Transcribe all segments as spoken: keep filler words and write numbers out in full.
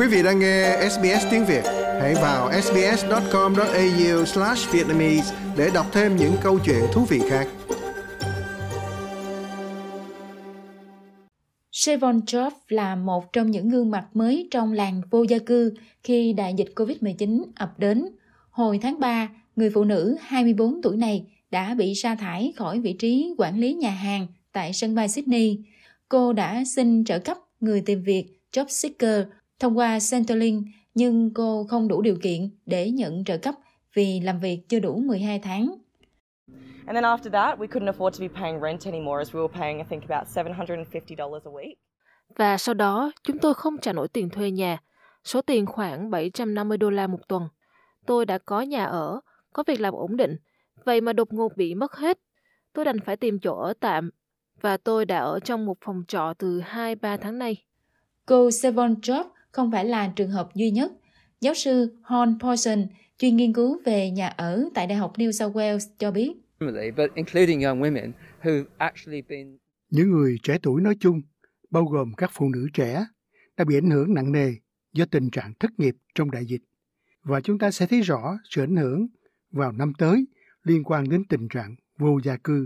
Quý vị đang nghe ét bê ét tiếng Việt. Hãy vào sbs chấm com chấm a u slash vietnamese để đọc thêm những câu chuyện thú vị khác. Sevon Job là một trong những gương mặt mới trong làng vô gia cư khi đại dịch covid mười chín ập đến. Hồi tháng ba, người phụ nữ hai mươi bốn tuổi này đã bị sa thải khỏi vị trí quản lý nhà hàng tại sân bay Sydney. Cô đã xin trợ cấp người tìm việc Job Seeker thông qua Centrelink, nhưng cô không đủ điều kiện để nhận trợ cấp vì làm việc chưa đủ mười hai tháng. And then after that, we couldn't afford to be paying rent anymore as we were paying, I think, about seven hundred fifty dollars a week. Và sau đó, chúng tôi không trả nổi tiền thuê nhà, số tiền khoảng bảy trăm năm mươi đô la một tuần. Tôi đã có nhà ở, có việc làm ổn định, vậy mà đột ngột bị mất hết. Tôi đành phải tìm chỗ ở tạm, và tôi đã ở trong một phòng trọ từ hai ba tháng nay. Cô Sevon Job không phải là trường hợp duy nhất. Giáo sư Hon Paulson, chuyên nghiên cứu về nhà ở tại Đại học New South Wales cho biết. Những người trẻ tuổi nói chung, bao gồm các phụ nữ trẻ, đã bị ảnh hưởng nặng nề do tình trạng thất nghiệp trong đại dịch. Và chúng ta sẽ thấy rõ sự ảnh hưởng vào năm tới liên quan đến tình trạng vô gia cư.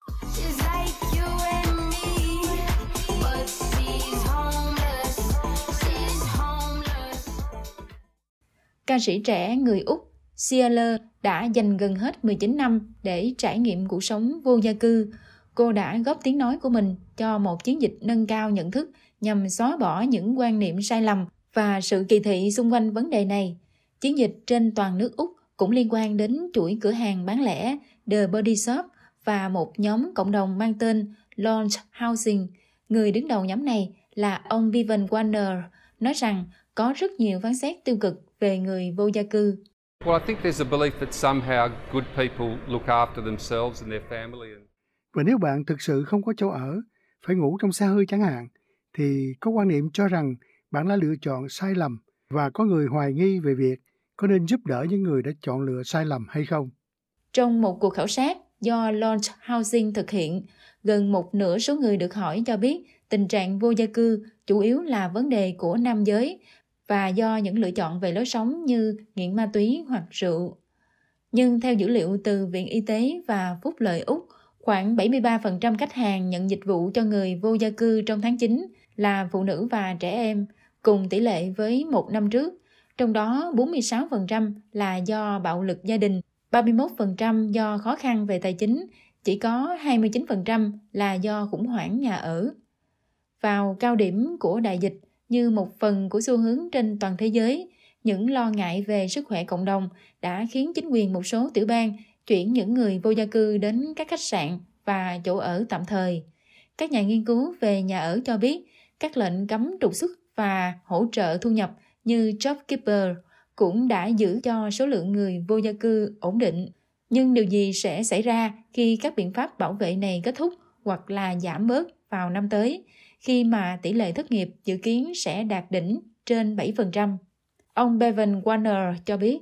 Ca sĩ trẻ người Úc Ciara đã dành gần hết mười chín năm để trải nghiệm cuộc sống vô gia cư. Cô đã góp tiếng nói của mình cho một chiến dịch nâng cao nhận thức nhằm xóa bỏ những quan niệm sai lầm và sự kỳ thị xung quanh vấn đề này. Chiến dịch trên toàn nước Úc cũng liên quan đến chuỗi cửa hàng bán lẻ The Body Shop và một nhóm cộng đồng mang tên Launch Housing. Người đứng đầu nhóm này là ông Bevan Warner, nói rằng có rất nhiều phán xét tiêu cực về người vô gia cư. Và nếu bạn thực sự không có chỗ ở, phải ngủ trong xe hơi chẳng hạn, thì có quan niệm cho rằng bạn đã lựa chọn sai lầm và có người hoài nghi về việc có nên giúp đỡ những người đã chọn lựa sai lầm hay không. Trong một cuộc khảo sát do Launch Housing thực hiện, gần một nửa số người được hỏi cho biết tình trạng vô gia cư chủ yếu là vấn đề của nam giới và do những lựa chọn về lối sống như nghiện ma túy hoặc rượu. Nhưng theo dữ liệu từ Viện Y tế và Phúc lợi Úc, khoảng bảy mươi ba phần trăm khách hàng nhận dịch vụ cho người vô gia cư trong tháng chín là phụ nữ và trẻ em, cùng tỷ lệ với một năm trước. Trong đó bốn mươi sáu phần trăm là do bạo lực gia đình, ba mươi mốt phần trăm do khó khăn về tài chính, chỉ có hai mươi chín phần trăm là do khủng hoảng nhà ở. Vào cao điểm của đại dịch, như một phần của xu hướng trên toàn thế giới, những lo ngại về sức khỏe cộng đồng đã khiến chính quyền một số tiểu bang chuyển những người vô gia cư đến các khách sạn và chỗ ở tạm thời. Các nhà nghiên cứu về nhà ở cho biết các lệnh cấm trục xuất và hỗ trợ thu nhập như JobKeeper cũng đã giữ cho số lượng người vô gia cư ổn định. Nhưng điều gì sẽ xảy ra khi các biện pháp bảo vệ này kết thúc hoặc là giảm bớt vào năm tới, khi mà tỷ lệ thất nghiệp dự kiến sẽ đạt đỉnh trên bảy phần trăm? Ông Bevan Warner cho biết.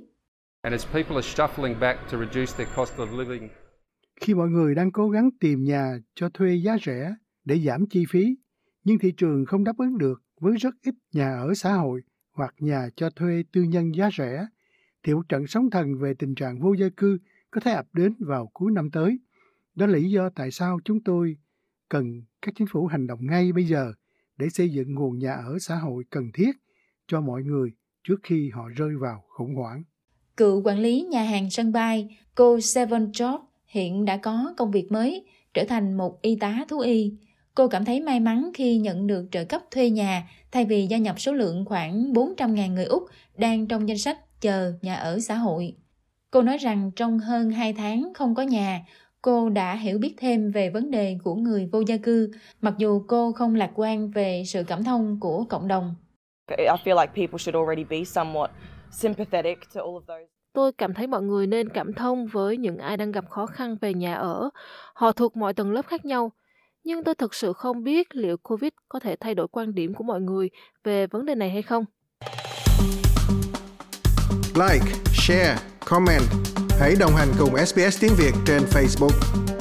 Khi mọi người đang cố gắng tìm nhà cho thuê giá rẻ để giảm chi phí, nhưng thị trường không đáp ứng được với rất ít nhà ở xã hội hoặc nhà cho thuê tư nhân giá rẻ, thì một trận sóng thần về tình trạng vô gia cư có thể ập đến vào cuối năm tới. Đó là lý do tại sao chúng tôi cần các chính phủ hành động ngay bây giờ để xây dựng nguồn nhà ở xã hội cần thiết cho mọi người trước khi họ rơi vào khủng hoảng. Cựu quản lý nhà hàng sân bay, cô Sevon Job hiện đã có công việc mới, trở thành một y tá thú y. Cô cảm thấy may mắn khi nhận được trợ cấp thuê nhà thay vì gia nhập số lượng khoảng bốn trăm nghìn người Úc đang trong danh sách chờ nhà ở xã hội. Cô nói rằng trong hơn hai tháng không có nhà, cô đã hiểu biết thêm về vấn đề của người vô gia cư, mặc dù cô không lạc quan về sự cảm thông của cộng đồng. Tôi cảm thấy mọi người nên cảm thông với những ai đang gặp khó khăn về nhà ở. Họ thuộc mọi tầng lớp khác nhau. Nhưng tôi thực sự không biết liệu Covid có thể thay đổi quan điểm của mọi người về vấn đề này hay không. Like, share, comment. Hãy đồng hành cùng ét bê ét Tiếng Việt trên Facebook.